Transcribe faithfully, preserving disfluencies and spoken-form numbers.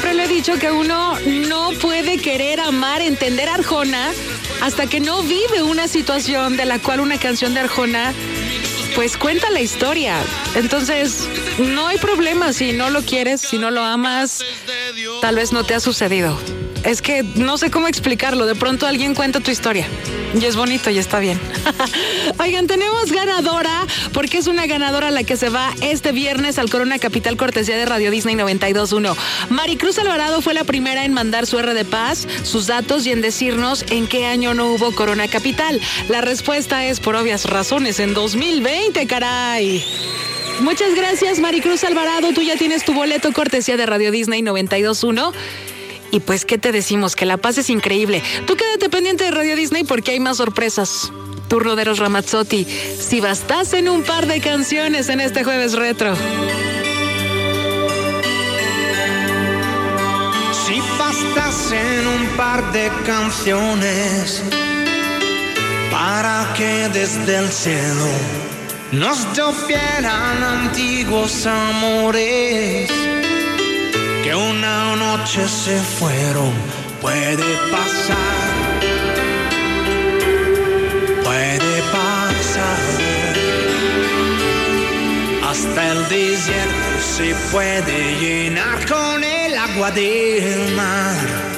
siempre lo he dicho que uno no puede querer amar, entender a Arjona hasta que no vive una situación de la cual una canción de Arjona pues cuenta la historia. Entonces, no hay problema si no lo quieres, si no lo amas, tal vez no te ha sucedido. Es que no sé cómo explicarlo. De pronto alguien cuenta tu historia y es bonito y está bien. Oigan, tenemos ganadora, porque es una ganadora la que se va este viernes al Corona Capital, cortesía de Radio Disney noventa y dos punto uno. Maricruz Alvarado fue la primera en mandar su R de paz, sus datos y en decirnos en qué año no hubo Corona Capital. La respuesta es por obvias razones en dos mil veinte, caray. Muchas gracias, Maricruz Alvarado. Tú ya tienes tu boleto cortesía de Radio Disney noventa y dos punto uno. Y pues, ¿qué te decimos? Que la pases increíble. Tú quédate pendiente de Radio Disney porque hay más sorpresas. Turno de Eros Ramazzotti. Si bastas en un par de canciones en este jueves retro. Si bastas en un par de canciones para que desde el cielo nos llovieran antiguos amores que una noche se fueron, puede pasar, puede pasar. Hasta el desierto se puede llenar con el agua del mar.